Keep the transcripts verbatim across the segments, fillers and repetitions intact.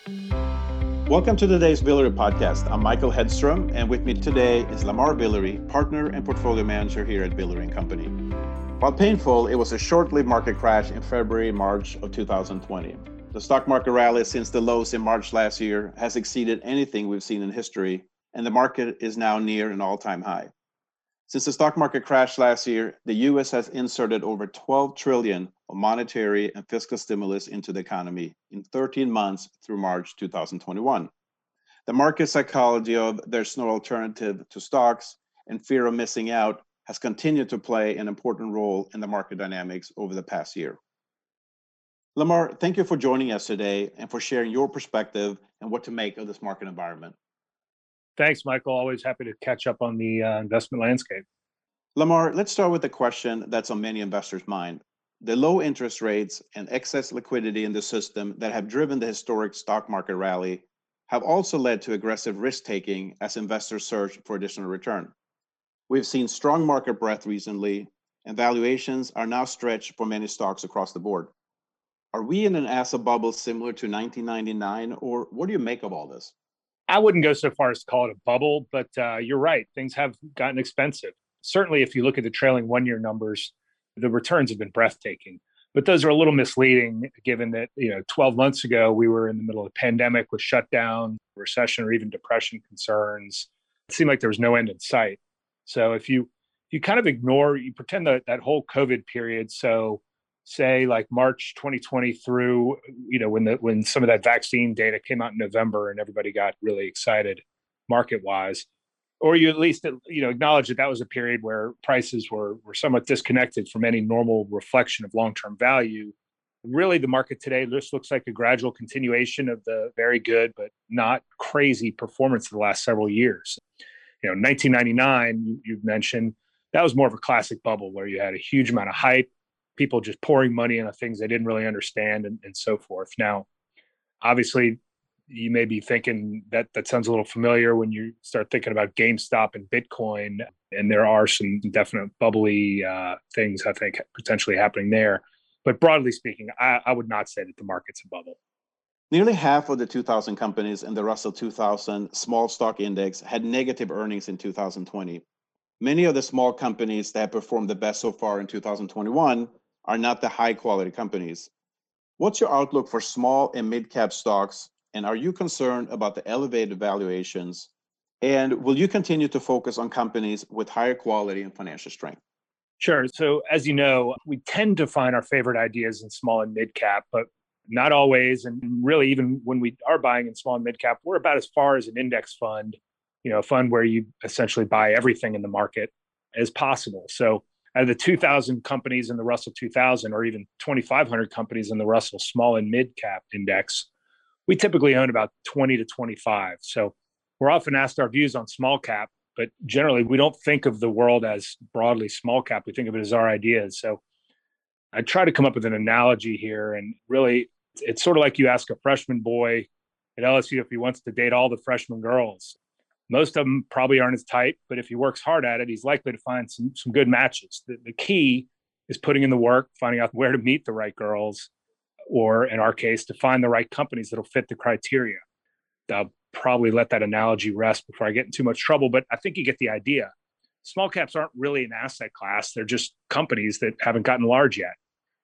Welcome to today's Villere podcast. I'm Michael Hedstrom, and with me today is Lamar Villere, partner and portfolio manager here at Villere and Company. While painful, it was a short-lived market crash in February, March of two thousand twenty. The stock market rally since the lows in March last year has exceeded anything we've seen in history, and the market is now near an all-time high. Since the stock market crashed last year, the U S has inserted over twelve trillion dollars of monetary and fiscal stimulus into the economy in thirteen months through March two thousand twenty-one. The market psychology of there's no alternative to stocks and fear of missing out has continued to play an important role in the market dynamics over the past year. Lamar, thank you for joining us today and for sharing your perspective and what to make of this market environment. Thanks, Michael. Always happy to catch up on the uh, investment landscape. Lamar, let's start with the question that's on many investors' mind. The low interest rates and excess liquidity in the system that have driven the historic stock market rally have also led to aggressive risk-taking as investors search for additional return. We've seen strong market breadth recently, and valuations are now stretched for many stocks across the board. Are we in an asset bubble similar to nineteen ninety-nine, or what do you make of all this? I wouldn't go so far as to call it a bubble, but uh, you're right. Things have gotten expensive. Certainly, if you look at the trailing one-year numbers, the returns have been breathtaking. But those are a little misleading, given that you know, twelve months ago, we were in the middle of a pandemic with shutdown, recession, or even depression concerns. It seemed like there was no end in sight. So if you you kind of ignore, you pretend that that whole COVID period, so say like March twenty twenty through, you know, when the when some of that vaccine data came out in November and everybody got really excited market-wise, or you at least, you know, acknowledge that that was a period where prices were were somewhat disconnected from any normal reflection of long-term value. Really, the market today just looks like a gradual continuation of the very good but not crazy performance of the last several years. You know, nineteen ninety-nine, you, you've mentioned, that was more of a classic bubble where you had a huge amount of hype, people just pouring money into things they didn't really understand, and, and so forth. Now, obviously, you may be thinking that that sounds a little familiar when you start thinking about GameStop and Bitcoin, and there are some definite bubbly uh, things, I think, potentially happening there. But broadly speaking, I, I would not say that the market's a bubble. Nearly half of the two thousand companies in the Russell two thousand Small Stock Index had negative earnings in two thousand twenty. Many of the small companies that have performed the best so far in two thousand twenty-one are not the high-quality companies. What's your outlook for small and mid-cap stocks, and are you concerned about the elevated valuations? And will you continue to focus on companies with higher quality and financial strength? Sure. So as you know, we tend to find our favorite ideas in small and mid-cap, but not always. And really, even when we are buying in small and mid-cap, we're about as far as an index fund, you know, a fund where you essentially buy everything in the market as possible. So out of the two thousand companies in the Russell two thousand, or even twenty-five hundred companies in the Russell Small and Mid-Cap Index, we typically own about twenty to twenty-five. So we're often asked our views on small cap, but generally we don't think of the world as broadly small cap. We think of it as our ideas. So I try to come up with an analogy here, and really it's sort of like you ask a freshman boy at L S U if he wants to date all the freshman girls. Most of them probably aren't as tight, but if he works hard at it, he's likely to find some, some good matches. The, the key is putting in the work, finding out where to meet the right girls, or in our case, to find the right companies that'll fit the criteria. I'll probably let that analogy rest before I get in too much trouble, but I think you get the idea. Small caps aren't really an asset class. They're just companies that haven't gotten large yet.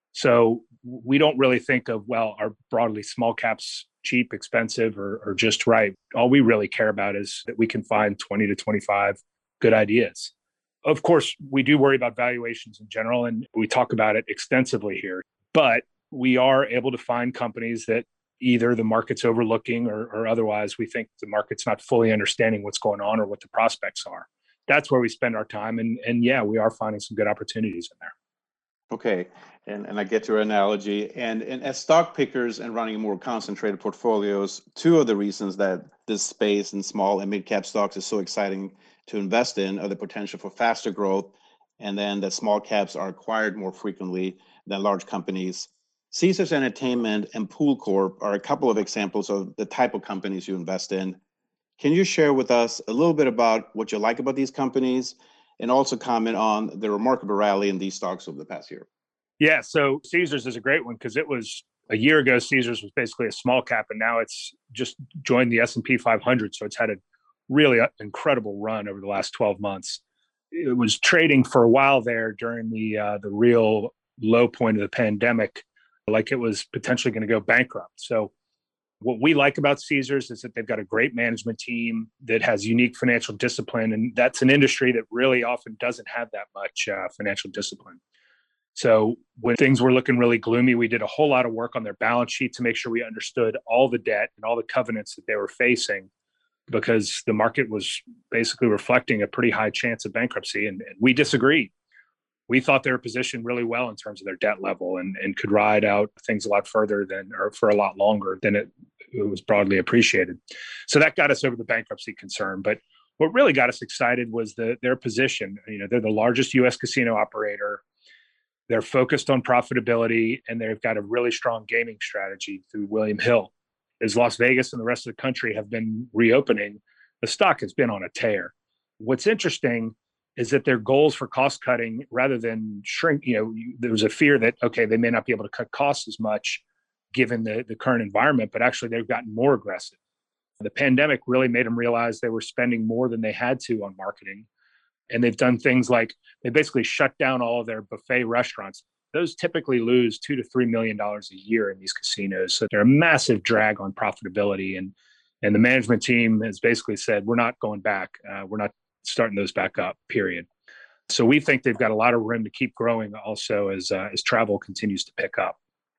So we don't really think of, well, are broadly small caps cheap, expensive, or, or just right? All we really care about is that we can find twenty to twenty-five good ideas. Of course, we do worry about valuations in general, and we talk about it extensively here. But we are able to find companies that either the market's overlooking or, or otherwise we think the market's not fully understanding what's going on or what the prospects are. That's where we spend our time. And, and yeah, we are finding some good opportunities in there. Okay, and, and I get your analogy. And, and as stock pickers and running more concentrated portfolios, two of the reasons that this space in small and mid-cap stocks is so exciting to invest in are the potential for faster growth, and then that small caps are acquired more frequently than large companies. Caesars Entertainment and Pool Corp are a couple of examples of the type of companies you invest in. Can you share with us a little bit about what you like about these companies, and also comment on the remarkable rally in these stocks over the past year? Yeah, so Caesars is a great one because it was A year ago, Caesars was basically a small cap, and now it's just joined the S and P five hundred. So it's had a really incredible run over the last twelve months. It was trading for a while there during the uh, the real low point of the pandemic, like it was potentially going to go bankrupt. So what we like about Caesars is that they've got a great management team that has unique financial discipline. And that's an industry that really often doesn't have that much uh, financial discipline. So when things were looking really gloomy, we did a whole lot of work on their balance sheet to make sure we understood all the debt and all the covenants that they were facing, because the market was basically reflecting a pretty high chance of bankruptcy. And, and we disagreed. We thought they were positioned really well in terms of their debt level and, and could ride out things a lot further than, or for a lot longer than it, it was broadly appreciated. So that got us over the bankruptcy concern. But what really got us excited was the, their position. You know, they're the largest U S casino operator. They're focused on profitability, and they've got a really strong gaming strategy through William Hill. As Las Vegas and the rest of the country have been reopening, the stock has been on a tear. What's interesting is that their goals for cost cutting, rather than shrink, you know, there was a fear that, okay, they may not be able to cut costs as much given the, the current environment, but actually they've gotten more aggressive. The pandemic really made them realize they were spending more than they had to on marketing. And they've done things like they basically shut down all of their buffet restaurants. Those typically lose two to three million dollars a year in these casinos. So they're a massive drag on profitability. And and the management team has basically said, we're not going back. Uh, we're not starting those back up, period. So we think they've got a lot of room to keep growing also as uh, as travel continues to pick up.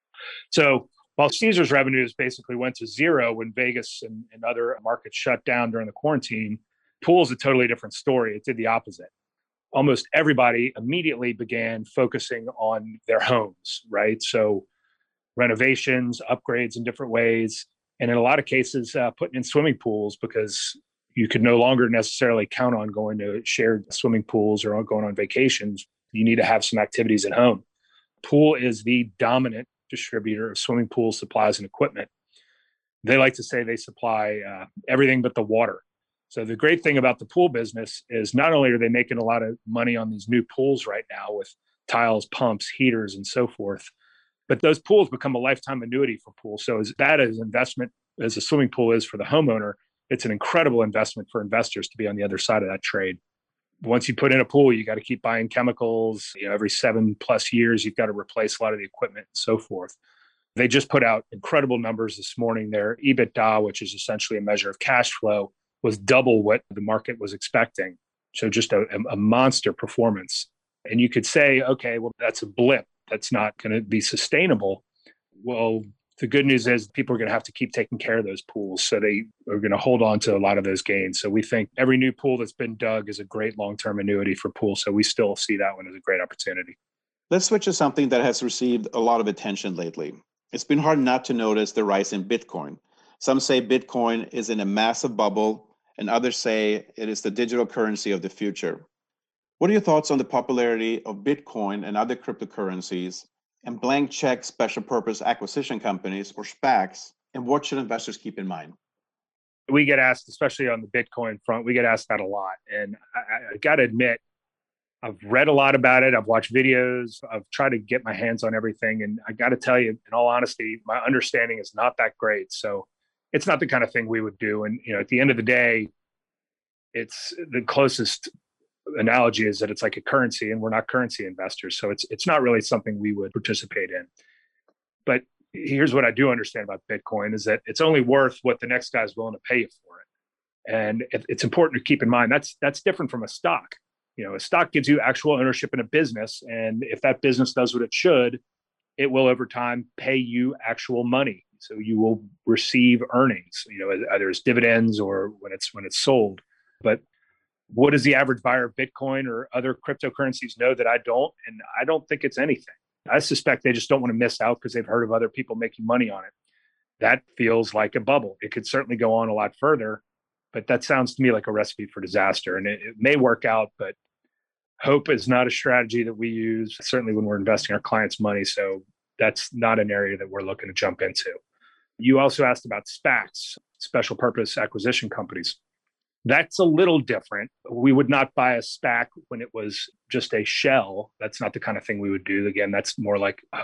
So while Caesars revenues basically went to zero when Vegas and, and other markets shut down during the quarantine, Pool's a totally different story. It did the opposite. Almost everybody immediately began focusing on their homes, right? So renovations, upgrades in different ways, and in a lot of cases, uh, putting in swimming pools, because you could no longer necessarily count on going to shared swimming pools or going on vacations. You need to have some activities at home. Pool is the dominant distributor of swimming pool supplies and equipment. They like to say they supply uh, everything but the water. So the great thing about the pool business is not only are they making a lot of money on these new pools right now with tiles, pumps, heaters, and so forth, but those pools become a lifetime annuity for pools. So as bad as investment as a swimming pool is for the homeowner, it's an incredible investment for investors to be on the other side of that trade. Once you put in a pool, you got to keep buying chemicals. You know, every seven plus years, you've got to replace a lot of the equipment and so forth. They just put out incredible numbers this morning. Their EBITDA, which is essentially a measure of cash flow, was double what the market was expecting. So just a, a monster performance. And you could say, okay, well, that's a blip. That's not going to be sustainable. Well, the good news is people are going to have to keep taking care of those pools. So they are going to hold on to a lot of those gains. So we think every new pool that's been dug is a great long-term annuity for pools. So we still see that one as a great opportunity. Let's switch to something that has received a lot of attention lately. It's been hard not to notice the rise in Bitcoin. Some say Bitcoin is in a massive bubble, and others say it is the digital currency of the future. What are your thoughts on the popularity of Bitcoin and other cryptocurrencies and blank check special purpose acquisition companies, or SPACs, and what should investors keep in mind? We get asked, especially on the Bitcoin front, we get asked that a lot. And I, I got to admit, I've read a lot about it. I've watched videos. I've tried to get my hands on everything. And I got to tell you, in all honesty, my understanding is not that great. So it's not the kind of thing we would do. And, you know, at the end of the day, it's the closest analogy is that it's like a currency, and we're not currency investors. So it's it's not really something we would participate in. But here's what I do understand about Bitcoin is that it's only worth what the next guy's willing to pay you for it. And it, it's important to keep in mind that's that's different from a stock. You know, a stock gives you actual ownership in a business. And if that business does what it should, it will over time pay you actual money. So you will receive earnings, you know, either as dividends or when it's when it's sold. But what does the average buyer of Bitcoin or other cryptocurrencies know that I don't? And I don't think it's anything. I suspect they just don't want to miss out because they've heard of other people making money on it. That feels like a bubble. It could certainly go on a lot further, but that sounds to me like a recipe for disaster. And it, it may work out, but hope is not a strategy that we use, certainly when we're investing our clients' money. So that's not an area that we're looking to jump into. You also asked about SPACs, special purpose acquisition companies. That's a little different. We would not buy a SPAC when it was just a shell. That's not the kind of thing we would do. Again, that's more like hope.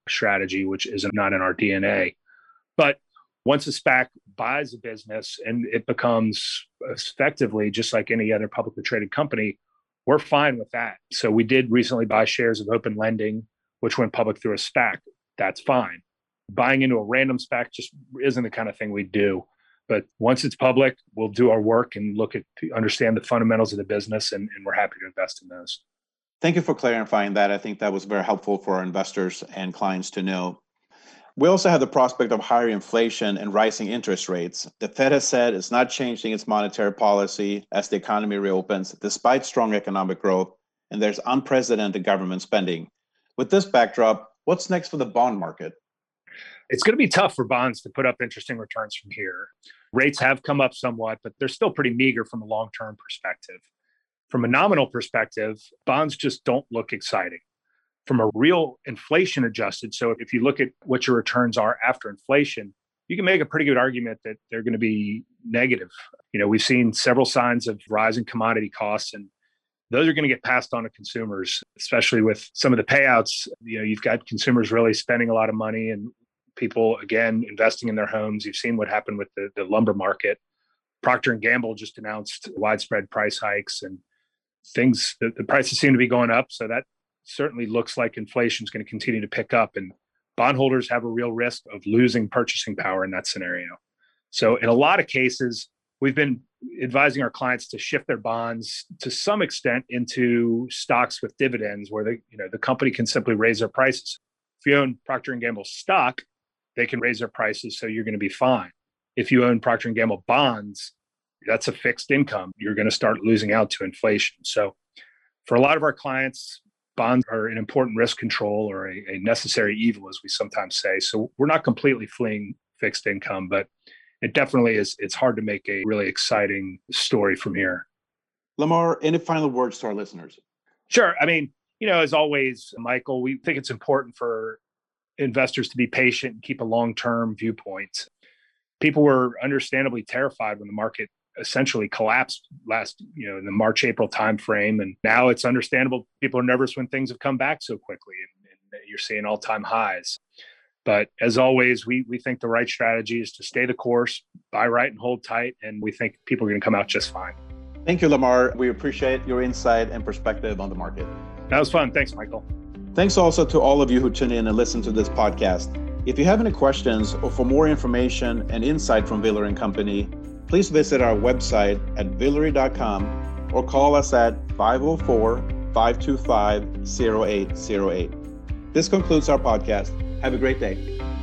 strategy, which is not in our D N A. But once a SPAC buys a business and it becomes effectively just like any other publicly traded company, we're fine with that. So we did recently buy shares of Open Lending, which went public through a SPAC. That's fine. Buying into a random SPAC just isn't the kind of thing we do. But once it's public, we'll do our work and look at to understand the fundamentals of the business, and, and we're happy to invest in those. Thank you for clarifying that. I think that was very helpful for our investors and clients to know. We also have the prospect of higher inflation and rising interest rates. The Fed has said it's not changing its monetary policy as the economy reopens, despite strong economic growth, and there's unprecedented government spending. With this backdrop, what's next for the bond market? It's going to be tough for bonds to put up interesting returns from here. Rates have come up somewhat, but they're still pretty meager from a long-term perspective. From a nominal perspective, bonds just don't look exciting. From a real inflation adjusted, so if you look at what your returns are after inflation, you can make a pretty good argument that they're going to be negative. You know, we've seen several signs of rising commodity costs, and those are going to get passed on to consumers, especially with some of the payouts. You know, you've got consumers really spending a lot of money and people, again, investing in their homes. You've seen what happened with the, the lumber market. Procter and Gamble just announced widespread price hikes, and things, the, the prices seem to be going up. So that certainly looks like inflation is going to continue to pick up, and bondholders have a real risk of losing purchasing power in that scenario. So in a lot of cases, we've been advising our clients to shift their bonds to some extent into stocks with dividends where the, you know, the company can simply raise their prices. If you own Procter and Gamble stock, they can raise their prices, so you're going to be fine. If you own Procter and Gamble bonds, that's a fixed income. You're going to start losing out to inflation. So for a lot of our clients, bonds are an important risk control or a, a necessary evil, as we sometimes say. So we're not completely fleeing fixed income, but it definitely is. It's hard to make a really exciting story from here. Lamar, any final words to our listeners? Sure. I mean, you know, as always, Michael, we think it's important for investors to be patient and keep a long-term viewpoint. People were understandably terrified when the market essentially collapsed last, you know, in the March, April timeframe. And now it's understandable. People are nervous when things have come back so quickly and, and you're seeing all-time highs. But as always, we we think the right strategy is to stay the course, buy right and hold tight. And we think people are going to come out just fine. Thank you, Lamar. We appreciate your insight and perspective on the market. That was fun. Thanks, Michael. Thanks also to all of you who tune in and listen to this podcast. If you have any questions or for more information and insight from Villere and Company, please visit our website at villere dot com or call us at five oh four, five two five, oh eight oh eight. This concludes our podcast. Have a great day.